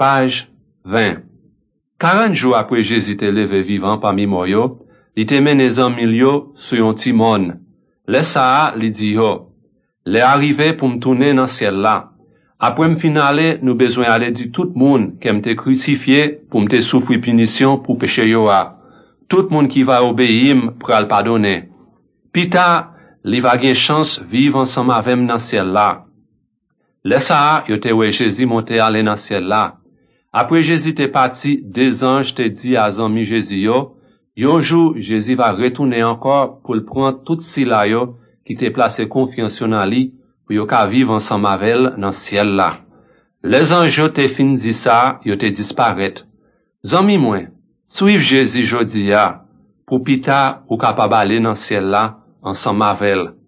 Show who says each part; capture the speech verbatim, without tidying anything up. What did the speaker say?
Speaker 1: Page vingt. Quarante jours après Jésus te levé vivant parmi moi yo, li te mené zanmi yo sur yon ti mon. Le sa li di yo, le arrivé pour m'tourner dans ciel là. Après m'finale, nous besoin aller dire tout monde qui m'te crucifié pour m'te souffrir punition pour péché yo a. Tout monde qui va obéir pour le pardonner. Pita, li va gen chance vivre ensemble avec m dans ciel là. Le sa yo te wè Jésus monter aller dans ciel là. Après Jésus te parti, deux anges te dit à zanmi Jésus yo, yon jour Jésus va retourner encore pour le prendre tout si la yo qui te placé confiance dans lui pour yo ka vivre ensemble avec elle dans ciel là. Les anges yo te fin dit ça, yo te disparaître. Zanmi moi, suive Jésus jodi a pour pita ou capable aller dans ciel là ensemble avec elle.